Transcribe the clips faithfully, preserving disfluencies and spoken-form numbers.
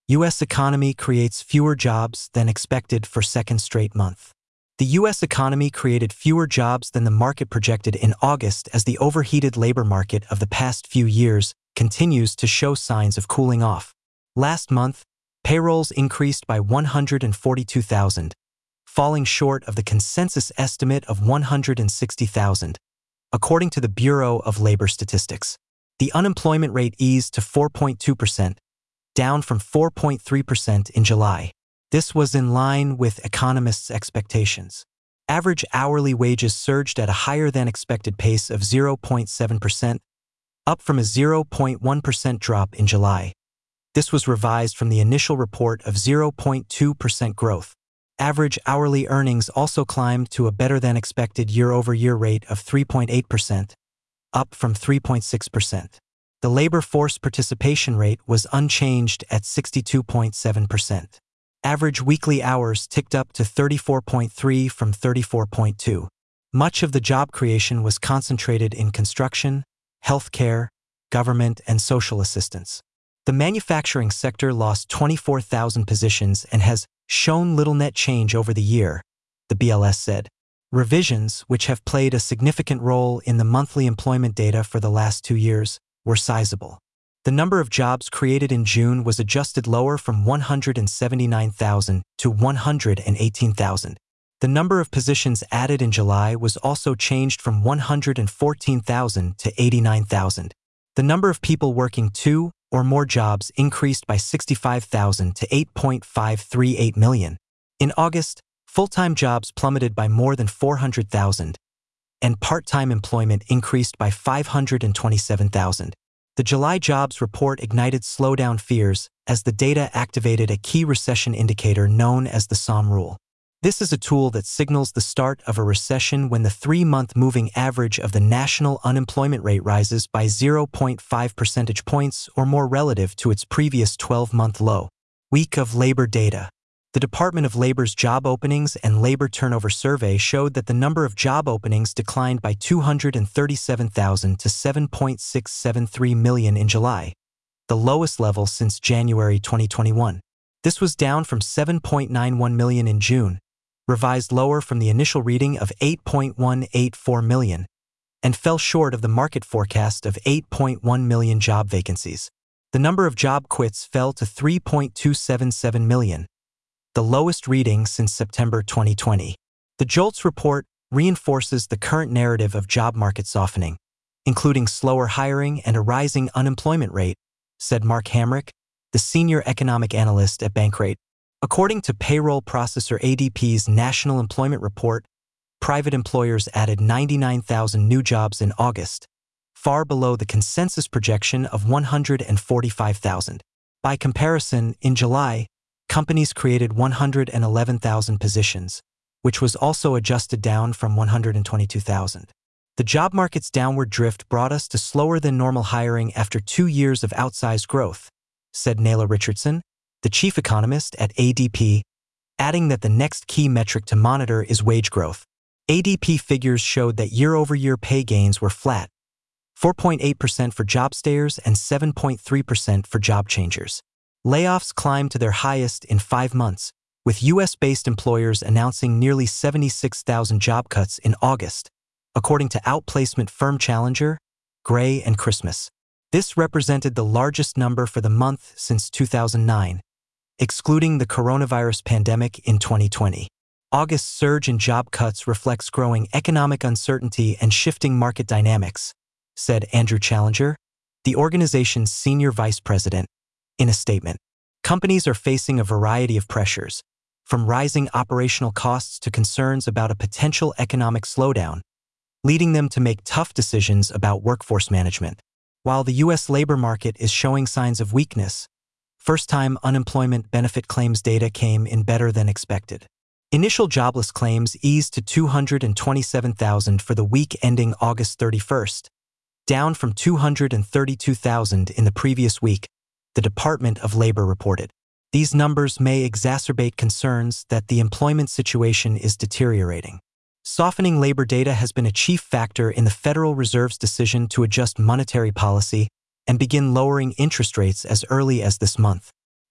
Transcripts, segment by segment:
U S economy creates fewer jobs than expected for second straight month. The U S economy created fewer jobs than the market projected in August as the overheated labor market of the past few years continues to show signs of cooling off. Last month, payrolls increased by one hundred forty-two thousand, falling short of the consensus estimate of one hundred sixty thousand, according to the Bureau of Labor Statistics. The unemployment rate eased to four point two percent, down from four point three percent in July. This was in line with economists' expectations. Average hourly wages surged at a higher-than-expected pace of zero point seven percent, up from a zero point one percent drop in July. This was revised from the initial report of zero point two percent growth. Average hourly earnings also climbed to a better-than-expected year-over-year rate of three point eight percent, up from three point six percent. The labor force participation rate was unchanged at sixty-two point seven percent. Average weekly hours ticked up to thirty-four point three from thirty-four point two. Much of the job creation was concentrated in construction, healthcare, government, and social assistance. The manufacturing sector lost twenty-four thousand positions and has shown little net change over the year, the B L S said. Revisions, which have played a significant role in the monthly employment data for the last two years, were sizable. The number of jobs created in June was adjusted lower from one hundred seventy-nine thousand to one hundred eighteen thousand. The number of positions added in July was also changed from one hundred fourteen thousand to eighty-nine thousand. The number of people working two or more jobs increased by sixty-five thousand to eight point five three eight million. In August, full-time jobs plummeted by more than four hundred thousand, and part-time employment increased by five hundred twenty-seven thousand. The July jobs report ignited slowdown fears as the data activated a key recession indicator known as the S O M rule. This is a tool that signals the start of a recession when the three-month moving average of the national unemployment rate rises by zero point five percentage points or more relative to its previous twelve-month low. Week of labor data. The Department of Labor's Job Openings and Labor Turnover Survey showed that the number of job openings declined by two hundred thirty-seven thousand to seven point six seven three million in July, the lowest level since January twenty twenty-one. This was down from seven point nine one million in June, revised lower from the initial reading of eight point one eight four million, and fell short of the market forecast of eight point one million job vacancies. The number of job quits fell to three point two seven seven million, the lowest reading since September twenty twenty. The JOLTS report reinforces the current narrative of job market softening, including slower hiring and a rising unemployment rate, said Mark Hamrick, the senior economic analyst at Bankrate. According to payroll processor A D P's National Employment Report, private employers added ninety-nine thousand new jobs in August, far below the consensus projection of one hundred forty-five thousand. By comparison, in July, companies created one hundred eleven thousand positions, which was also adjusted down from one hundred twenty-two thousand. The job market's downward drift brought us to slower than normal hiring after two years of outsized growth, said Nayla Richardson, the chief economist at A D P, adding that the next key metric to monitor is wage growth. A D P figures showed that year-over-year pay gains were flat, four point eight percent for job stayers and seven point three percent for job changers. Layoffs climbed to their highest in five months, with U S-based employers announcing nearly seventy-six thousand job cuts in August, according to outplacement firm Challenger, Gray, and Christmas. This represented the largest number for the month since two thousand nine, excluding the coronavirus pandemic in twenty twenty. August's surge in job cuts reflects growing economic uncertainty and shifting market dynamics, said Andrew Challenger, the organization's senior vice president, in a statement. Companies are facing a variety of pressures, from rising operational costs to concerns about a potential economic slowdown, leading them to make tough decisions about workforce management. While the U S labor market is showing signs of weakness, first-time unemployment benefit claims data came in better than expected. Initial jobless claims eased to two hundred twenty-seven thousand for the week ending August thirty-first, down from two hundred thirty-two thousand in the previous week, the Department of Labor reported. These numbers may exacerbate concerns that the employment situation is deteriorating. Softening labor data has been a chief factor in the Federal Reserve's decision to adjust monetary policy and begin lowering interest rates as early as this month.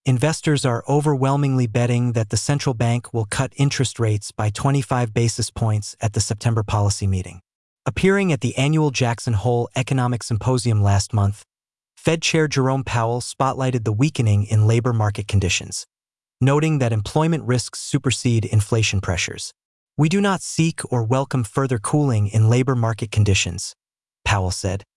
investors are overwhelmingly betting that the central bank will cut interest rates by twenty-five basis points at the September policy meeting. Appearing at the annual Jackson Hole Economic Symposium last month, Fed Chair Jerome Powell spotlighted the weakening in labor market conditions, noting that employment risks supersede inflation pressures. "We do not seek or welcome further cooling in labor market conditions," Powell said.